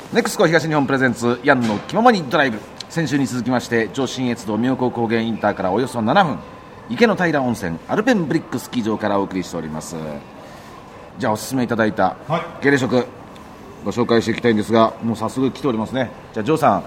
ネクスコ東日本プレゼンツヤンの気ままにドライブ。先週に続きまして上信越道妙高高原インターからおよそ7分、池の平温泉アルペンブリックスキー場からお送りしております。じゃあおすすめいただいたゲレ食ご紹介していきたいんですが、もう早速来ておりますね。じゃあジョーさん、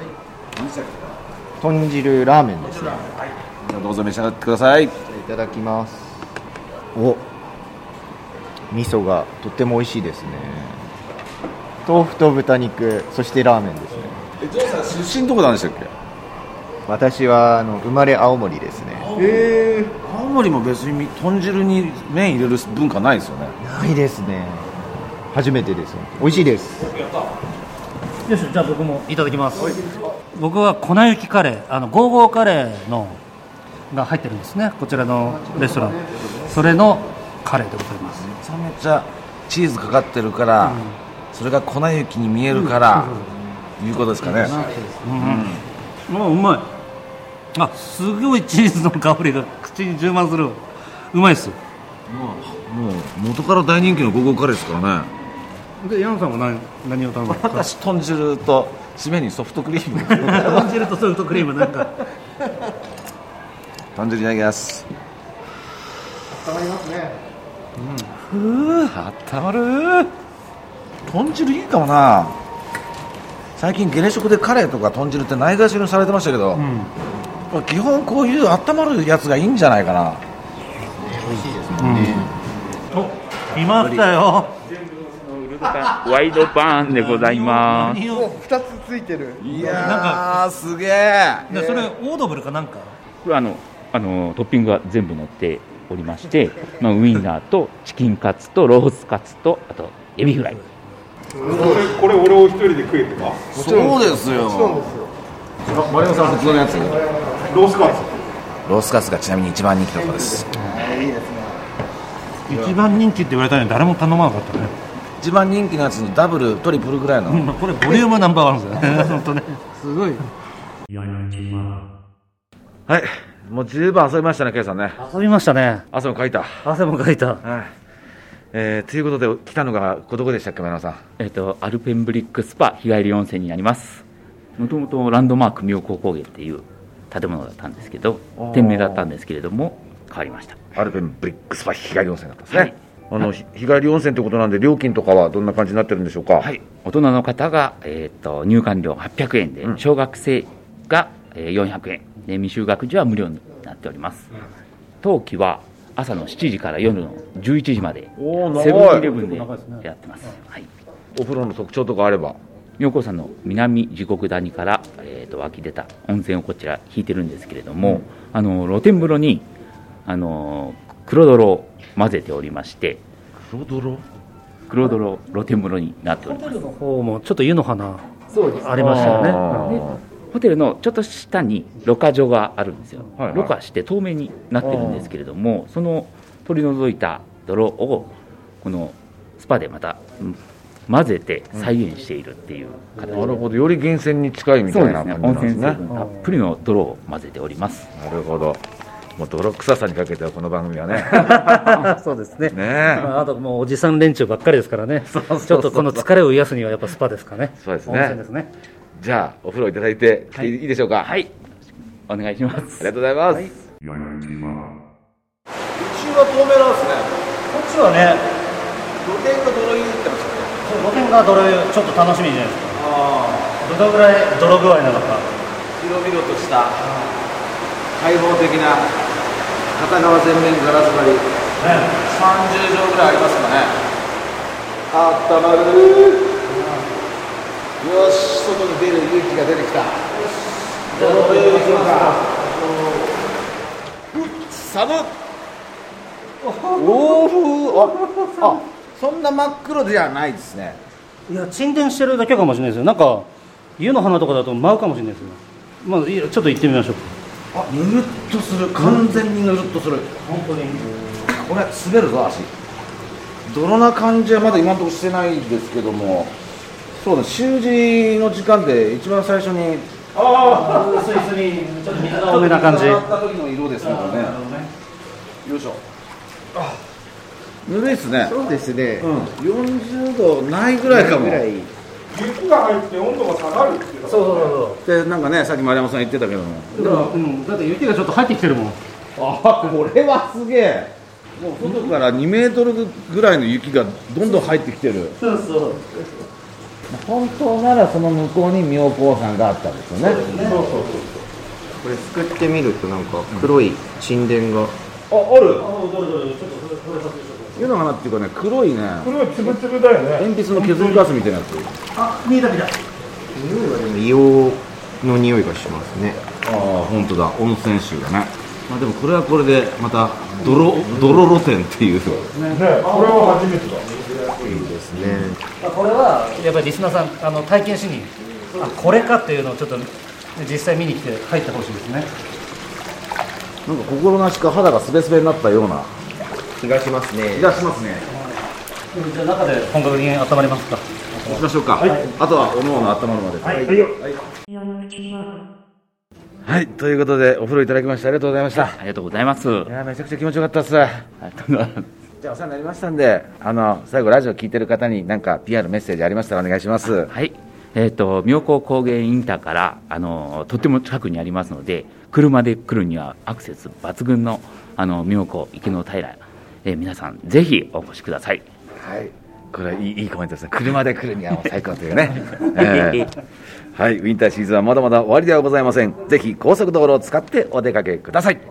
豚汁ラーメンですね。 じゃあどうぞ召し上がってください。 いただきます。お、味噌がとっても美味しいですね。豆腐と豚肉、そしてラーメンですね。 ジョーさん出身どこなんでしたっけ？ 私は生まれ青森ですね。 青森も別に豚汁に麺入れる文化ないですよね。 ないですね。初めてです。美味しいです。 よし、じゃあ僕もいただきます。僕は粉雪カレー、ゴーゴーカレーのが入ってるんですね、こちらのレストラン。それのカレーでございます。 めちゃめちゃチーズかかってるから、それが粉雪に見えるから、いうことですかね。 うまい。あ、すごいチーズの香りが口に充満する。うまいっす。 もう元から大人気のゴーゴーカレーですからね。 で、ヤンさんは何を頼むの？ 私豚汁と締めにソフトクリーム。 豚汁とソフトクリームなんか。 豚汁いただきます。 温まりますね。 温まる。豚汁いいかもな。最近ゲレ食でカレーとか豚汁ってないがしろにされてましたけど、基本こういう温まるやつがいいんじゃないかな。 美味しいですもんね。 お、来ましたよ。 ワイドパンでございます。 2つついてる。 いやーすげえ。 それオードブルかなんか？ これはトッピングが全部乗っておりまして、ウインナーとチキンカツとロースカツとあとエビフライ。 これ俺を一人で食えってか？ そうですよ。丸山さん普通のやつ。 ロースカツ。 ロースカツがちなみに一番人気だったです。 いいですね。 一番人気って言われたのに誰も頼まなかったね。 一番人気のやつのダブルトリプルぐらいの、 これボリュームナンバーワンですよね。本当ね。すごい。 はい、もう十分遊びましたね、ケイさんね。 遊びましたね。 汗もかいた。 汗もかいた。 はい。ということで来たのがどこでしたっけ、丸山さん。 アルペンブリックスパ日帰り温泉になります。もともとランドマーク妙高高原っていう建物だったんですけど、店名だったんですけれども変わりました。 アルペンブリックスパ日帰り温泉だったんですね。はい、日帰り温泉ということなんで、料金とかはどんな感じになってるんでしょうか？ はい、大人の方が、入館料800円で、小学生が、400円で、未就学児は無料になっております。冬季は朝の7時から夜の11時までセブンイレブンでやってます。はい、 お風呂の特徴とかあれば？ 妙高山の南地獄谷から、湧き出た温泉をこちら引いてるんですけれども、露天風呂に黒泥を混ぜておりまして、黒泥露天風呂になっております。 ホテルの方もちょっと湯の花ありましたよね。 でホテルのちょっと下にろ過所があるんですよ。ろ過して透明になってるんですけれども、その取り除いた泥をこのスパでまた混ぜて再現しているっていう形で、 なるほど、より源泉に近いみたいな感じなんですね。 温泉成分たっぷりの泥を混ぜております。 なるほど。もう泥臭さにかけてはこの番組はね。 そうですね。 ね、 あともうおじさん連中ばっかりですからね。ちょっとこの疲れを癒すにはやっぱスパですかね。 そうですね。 温泉ですね。 じゃあお風呂いただいていいでしょうか？ はい、お願いします。 ありがとうございます。はい、うちは透明なんですね。 こっちはね、 露天が泥湯ってますね。 露天が泥湯、ちょっと楽しみじゃないですか。どのぐらい泥具合なのか。 広々とした開放的な片側全面ガラス張り、30畳ぐらいありますかね。あったまる。よし、外に出る勇気が出てきた。じゃあ泥湯行きますか。寒っ。欧風。あ、そんな真っ黒じゃないですね。 いや、沈殿してるだけかもしれないですよ。なんか湯の花とかだと舞うかもしれないですよ。まあ、ちょっと行ってみましょう。 あ、ぬるっとする。完全にぬるっとする。 本当に。 これ滑るぞ足。泥な感じはまだ今のところしてないですけども、そうだ、習字の時間で一番最初にスイスにちょっと水が多めな感じ。 洗った時の色ですね、これね。よいしょ。ぬるいですね。 そうですね。 40度ないぐらいかも。 雪が入って温度が下がるっていう。 そうでなんかねさっき丸山さん言ってたけどもだからだって雪がちょっと入ってきてるもん。 あこれはすげえもう外から2メートルぐらいの雪がどんどん入ってきてるそうそう本当ならその向こうに妙高山があったんですよねこれすくってみるとなんか黒い沈殿が、 ある湯の花っていうかね黒いね黒いつぶつぶだよね。 鉛筆の削りカスみたいなやつあ見えた見た。 匂いはでも硫黄の匂いがしますね。 ああ本当だ温泉臭だねまあでもこれはこれでまた泥露天っていうね、これは初めてだ。 いいですね。 これはやっぱりリスナーさん体験しにこれかっていうのをちょっと実際見に来て入ってほしいですね。 なんか心なしか肌がスベスベになったような気がしますね。 気がしますねじゃあ中で本格的に温まりますか。 行きましょうか、あとはおのおの温まるまではい、ということでお風呂いただきましてありがとうございました。 ありがとうございます。 いやめちゃくちゃ気持ちよかったです。じゃあお世話になりましたんで最後ラジオ聞いてる方に何か PR メッセージありましたらお願いします。 はい。妙高高原インターからとっても近くにありますので、車で来るにはアクセス抜群の妙高池の平、皆さんぜひお越しください。 はいこれはいいコメントですね。車で来るにはもう最高というね、はい、ウィンターシーズンはまだまだ終わりではございません。ぜひ高速道路を使ってお出かけください。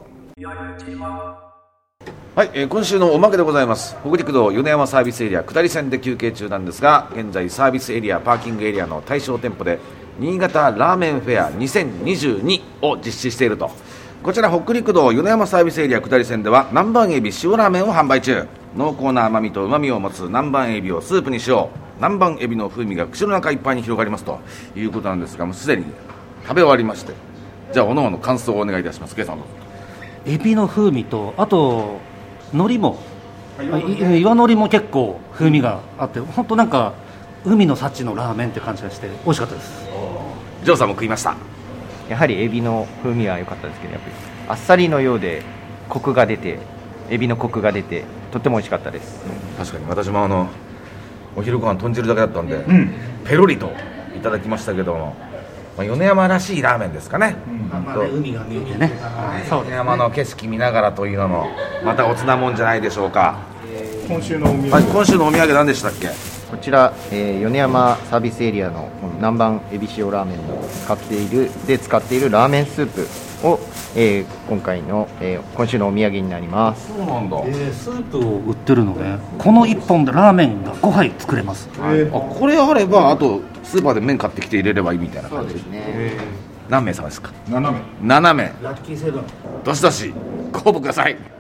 はい、今週のおまけでございます。北陸道米山サービスエリア下り線で休憩中なんですが、現在サービスエリアパーキングエリアの対象店舗で新潟ラーメンフェア2022を実施していると。こちら北陸道米山サービスエリア下り線では南蛮エビ塩ラーメンを販売中。濃厚な甘みと旨みを持つ南蛮エビをスープに使用。南蛮エビの風味が口の中いっぱいに広がりますということなんですが、もうすでに食べ終わりまして、じゃあおのおの感想をお願いいたします。ケイさんどうぞ。 エビの風味とあと海苔も岩のりも結構風味があって本当なんか海の幸のラーメンって感じがして美味しかったです。 ジョーさんも食いました。 やはりエビの風味は良かったですけど、やっぱりあっさりのようでコクが出て、エビのコクが出てとっても美味しかったです。 確かに私もお昼ご飯豚汁だけだったんで、ペロリといただきましたけども、米山らしいラーメンですかね、 海が見えてね、 米山の景色見ながらというのもまたおつなもんじゃないでしょうか。 今週のお土産、 今週のお土産何でしたっけ。 こちら、米山サービスエリアのこの南蛮エビ塩ラーメンを使っているラーメンスープを、今回の、今週のお土産になります。 そうなんだ、 スープを売ってるのでこの1本でラーメンが5杯作れます。 これあればあとスーパーで麺買ってきて入れればいいみたいな感じ。 ね。 何名様ですか。 斜め 7名。 ラッキーセブン。 どしどしご応募ください。